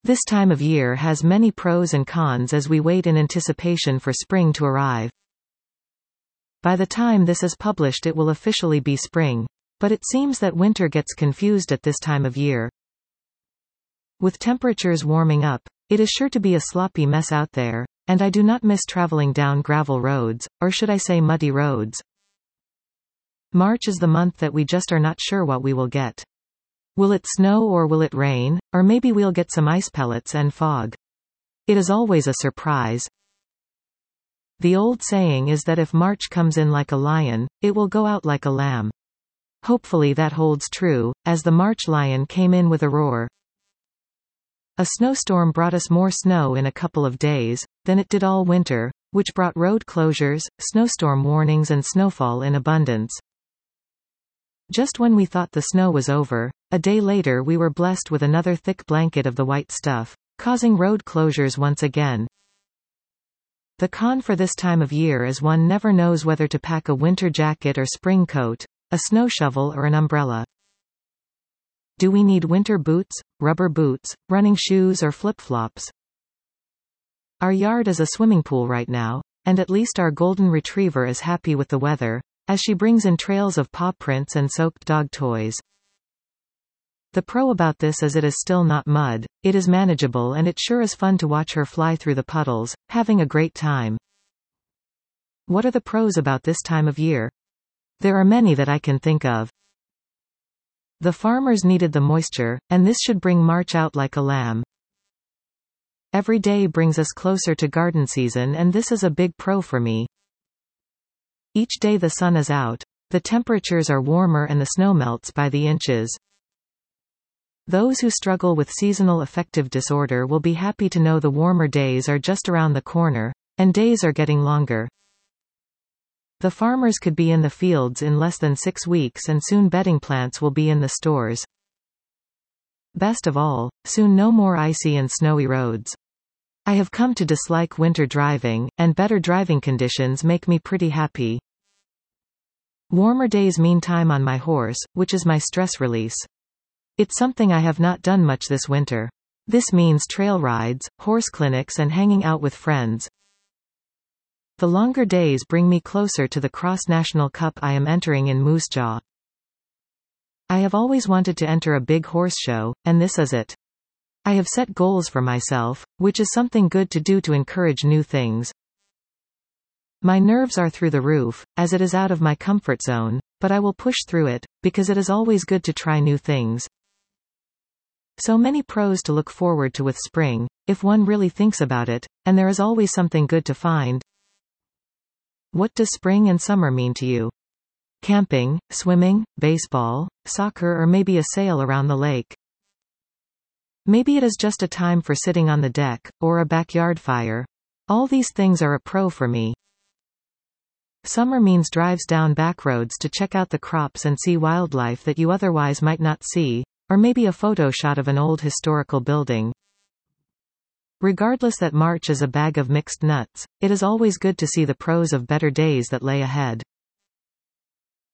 This time of year has many pros and cons as we wait in anticipation for spring to arrive. By the time this is published it will officially be spring. But it seems that winter gets confused at this time of year. With temperatures warming up, it is sure to be a sloppy mess out there, and I do not miss traveling down gravel roads, or should I say muddy roads. March is the month that we just are not sure what we will get. Will it snow or will it rain, or maybe we'll get some ice pellets and fog. It is always a surprise. The old saying is that if March comes in like a lion, it will go out like a lamb. Hopefully that holds true, as the March lion came in with a roar. A snowstorm brought us more snow in a couple of days than it did all winter, which brought road closures, snowstorm warnings and snowfall in abundance. Just when we thought the snow was over, a day later we were blessed with another thick blanket of the white stuff, causing road closures once again. The con for this time of year is one never knows whether to pack a winter jacket or spring coat, a snow shovel or an umbrella. Do we need winter boots, rubber boots, running shoes or flip-flops? Our yard is a swimming pool right now, and at least our golden retriever is happy with the weather, as she brings in trails of paw prints and soaked dog toys. The pro about this is it is still not mud, it is manageable and it sure is fun to watch her fly through the puddles, having a great time. What are the pros about this time of year? There are many that I can think of. The farmers needed the moisture, and this should bring March out like a lamb. Every day brings us closer to garden season and this is a big pro for me. Each day the sun is out, the temperatures are warmer and the snow melts by the inches. Those who struggle with seasonal affective disorder will be happy to know the warmer days are just around the corner, and days are getting longer. The farmers could be in the fields in less than 6 weeks and soon bedding plants will be in the stores. Best of all, soon no more icy and snowy roads. I have come to dislike winter driving, and better driving conditions make me pretty happy. Warmer days mean time on my horse, which is my stress release. It's something I have not done much this winter. This means trail rides, horse clinics and hanging out with friends. The longer days bring me closer to the Cross National Cup I am entering in Moose Jaw. I have always wanted to enter a big horse show, and this is it. I have set goals for myself, which is something good to do to encourage new things. My nerves are through the roof, as it is out of my comfort zone, but I will push through it, because it is always good to try new things. So many pros to look forward to with spring, if one really thinks about it, and there is always something good to find. What does spring and summer mean to you? Camping, swimming, baseball, soccer or maybe a sail around the lake? Maybe it is just a time for sitting on the deck, or a backyard fire. All these things are a pro for me. Summer means drives down back roads to check out the crops and see wildlife that you otherwise might not see, or maybe a photo shot of an old historical building. Regardless that March is a bag of mixed nuts, it is always good to see the pros of better days that lay ahead.